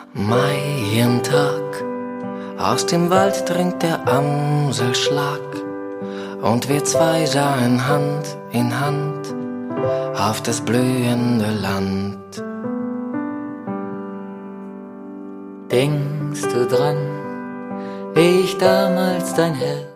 Maientag, aus dem Wald dringt der Amselschlag, und wir zwei sahen Hand in Hand auf das blühende Land. Denkst du dran, wie ich damals dein Herz